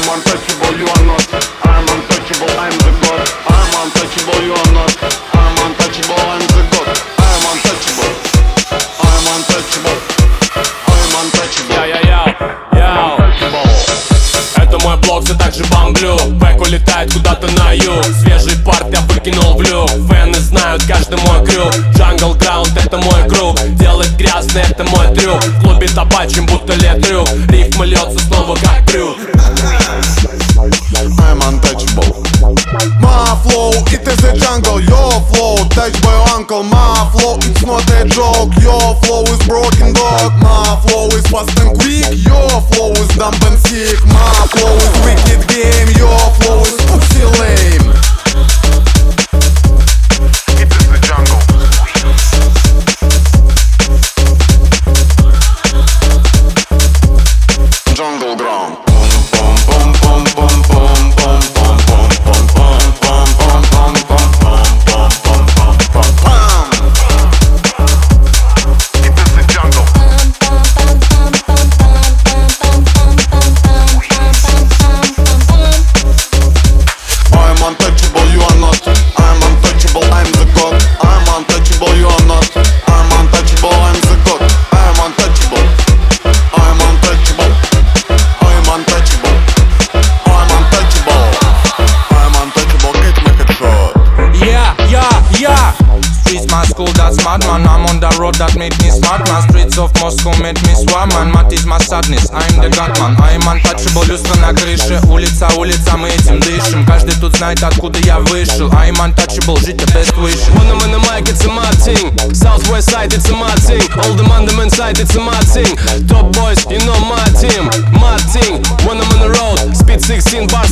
I'm untouchable, you are not. I'm untouchable, I'm the god. I'm untouchable, you are not. I'm untouchable, I'm the god. I'm untouchable. I'm untouchable. I'm untouchable. Это мой блог, все так же бомблю. Бэк улетает куда-то на юг. Свежий парт я выкинул в люк. Фэны знают каждый мой крюк. Jungle Ground это мой круг. Делать грязно это мой трюк. В клубе табачим будто летрюк. Рифма льется снова как брюк. I'm untouchable. My flow, it is a jungle. Your flow, touched by your uncle. My flow, it's not a joke. Your flow is broken dog. My flow is fast and quick. Your flow is dumb and sick. My flow is wicked game. Your flow is pussy lame. It is the jungle. Jungle ground. School, that's madman. I'm on the road that made me smart man. Streets of Moscow made me swam man. Мат is my sadness, I'm the godman. I'm untouchable, люстра на крыше. Улица, улица, мы этим дышим. Каждый тут знает, откуда я вышел. I'm untouchable, жить the best wish. When I'm on the mic, it's a my thing. Southwest side, it's a my thing. All the man, them inside, it's a my thing. Top boys, you know my team. My thing, when I'm on the road. Speed 16 bar